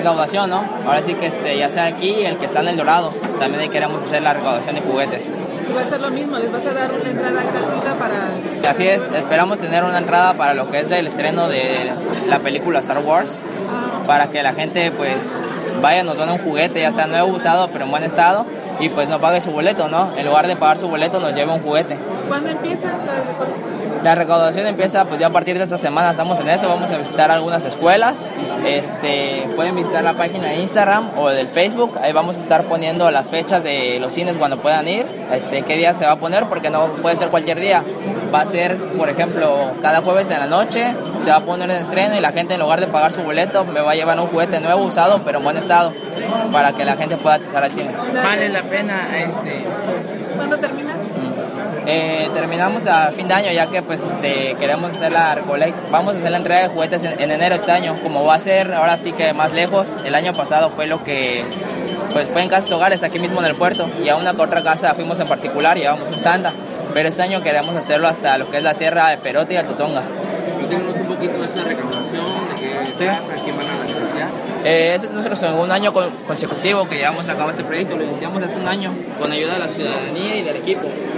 recaudación, ¿no? Ahora sí que ya sea aquí, el que está en El Dorado, también ahí queremos hacer la recaudación de juguetes. Y va a ser lo mismo, les vas a dar una entrada gratuita para... Así es, esperamos tener una entrada para lo que es el estreno de la película Star Wars, para que la gente pues vaya, nos done un juguete, ya sea nuevo, usado, pero en buen estado, y pues no pague su boleto, ¿no? En lugar de pagar su boleto, nos lleve un juguete. ¿Cuándo empieza la recaudación? La recaudación empieza pues ya a partir de esta semana, estamos en eso, vamos a visitar algunas escuelas, pueden visitar la página de Instagram o del Facebook, ahí vamos a estar poniendo las fechas de los cines cuando puedan ir, qué día se va a poner, porque no puede ser cualquier día, va a ser, por ejemplo, cada jueves en la noche, se va a poner en estreno y la gente en lugar de pagar su boleto me va a llevar un juguete nuevo, usado, pero en buen estado, para que la gente pueda acceder al cine. Vale la pena ¿Cuándo termina? Terminamos a fin de año, ya que pues queremos hacer vamos a hacer la entrega de juguetes en enero de este año, como va a ser ahora sí que más lejos. El año pasado fue lo que pues fue en casas hogares aquí mismo en el puerto, y a una que otra casa fuimos en particular, llevamos un Santa, pero este año queremos hacerlo hasta lo que es la Sierra de Perote y Altotonga. Cuéntanos un poquito de esa recaudación, de qué trata, quién van a beneficiar. Es nuestro segundo año consecutivo que llevamos a cabo este proyecto, lo iniciamos hace un año con ayuda de la ciudadanía y del equipo.